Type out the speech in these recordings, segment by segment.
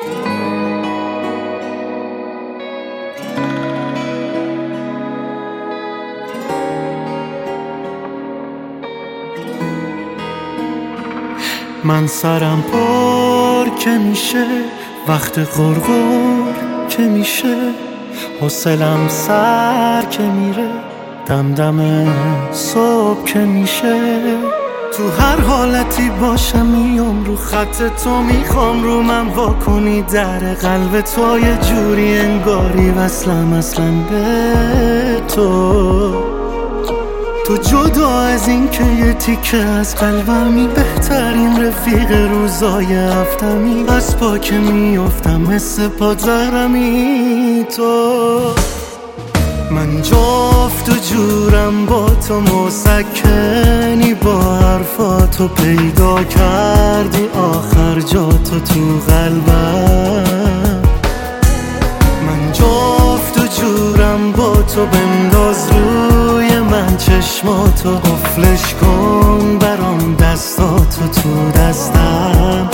من سرم پر که میشه وقت غرغر که میشه، حوصلم سر که میره دمدم صبح که میشه. تو هر حالتی باشم میام رو خط تو، میخوام رو من واکنی در قلب تو، یه جوری انگاری وصلم اصلا به تو جدا از این که یه تیکه از قلبمی، بهترین رفیق روزای هفتمی، از پا که میافتم مثل پادزهرمی تو. من جفت و جورم با تو، مسکنی با حرفاتو، پیدا کردی آخر جاتو تو قلبم. من جفت و جورم با تو، بنداز روی من چشماتو، قفلش کن برام دستاتو تو دستم.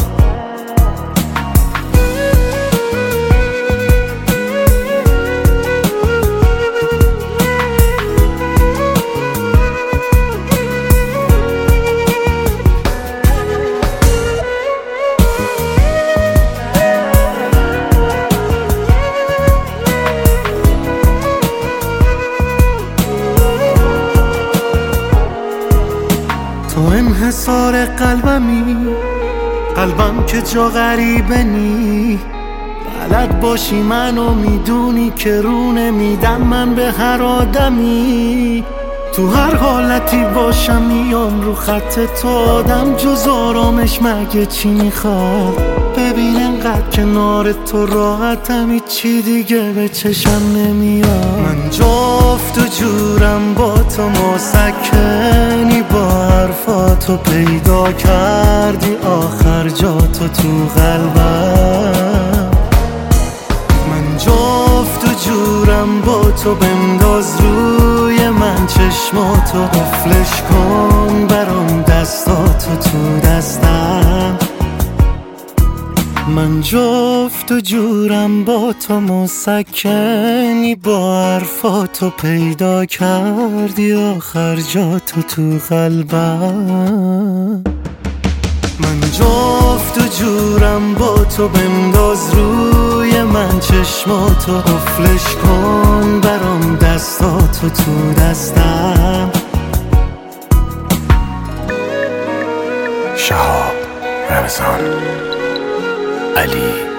تو انحصار قلبم که جا غریبه نی، بلد باشی منو میدونی که رو نمیدم من به هر آدمی. تو هر حالتی باشم میام رو خط تو، آدم جز آرامش مگه چی میخواد؟ ببین انقدر کنار تو راحتم، هیچی دیگه به چشم نمیاد. من جفت و جورم با تو، مسکنی با حرفاتو، پیدا کردی آخر جاتو تو قلبم. من جفت و جورم با تو، بنداز روی من چشماتو، قفلش کن برام دستاتو تو دستم. من جفت و جورم با تو، مسکنی با حرفاتو، پیدا کردی آخر جاتو تو قلبم. من جفت و جورم با تو، بنداز روی من چشماتو، قفلش کن برام دستاتو تو دستم. شهاب رمضان علی